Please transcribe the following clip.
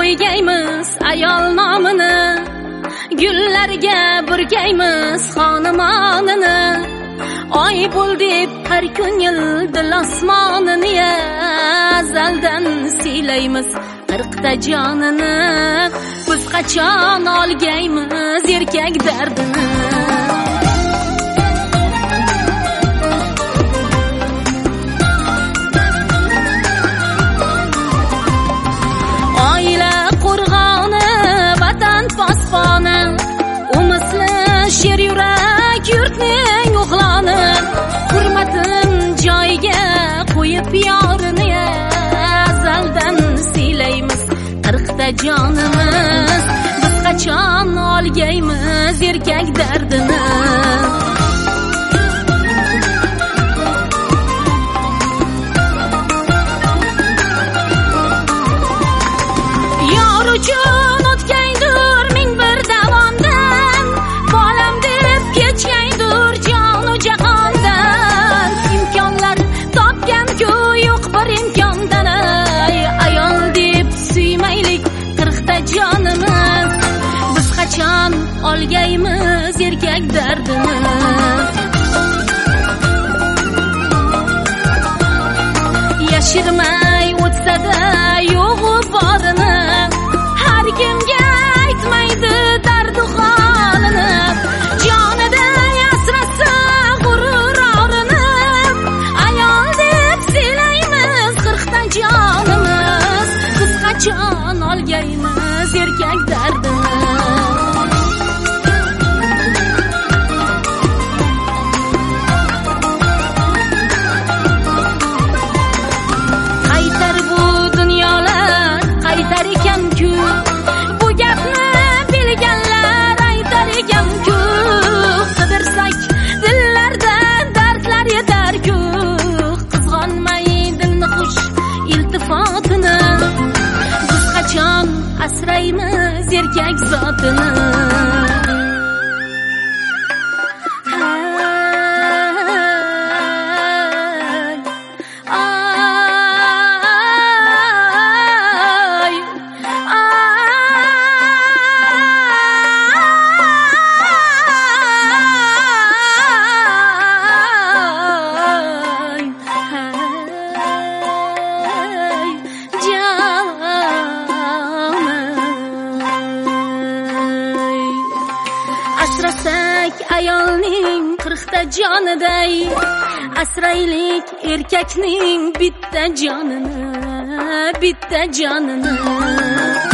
qo'ygaymiz ayol nomini, gullarga burgaymiz xonamonini. Oy bo'l deb har kun yildil osmonini, azaldan siylaymiz 40 ta jonini. Biz qachon olgaymiz erkak dardini? Oila qo'rg'oni, vatan posboni, umisli sher yurak yurtning o'g'loni. Hurmatin joyiga qo'yib yorini, azaldan siylaymiz 40 ta jonimiz. Biz qachon olgaymiz erkak dardini? Yor uchun o'tgaydur ming bir davondan, bolam deb kechgaydur jonu jahondan. Imkonlar topgan-ku yo'q bir imkondan, ayol deb suymaylik 40 ta jonimiz. Biz qachon olgaymiz erkak dardini? Yashirmay o'tsa-da yo'g'u borini, har kimga aytmaydi dardu holini. Jonida asrasa g'ururorini, ayol deb siylaymiz 40 ta jonimiz. Biz qachon olgaymiz erkak dardini? Qaytar bu dunyolar, qaytar ekan-ku, bu gapni bilganlar aytar ekan-ku. Qidirsak dillarda dardlar yetar-ku, qizg'onmay dilni xush iltifotini. Biz qachon asraymiz erkak zotini? Asrasak ayolning 40 ta joniday, asraylik erkakning bitta jonini, bitta jonini.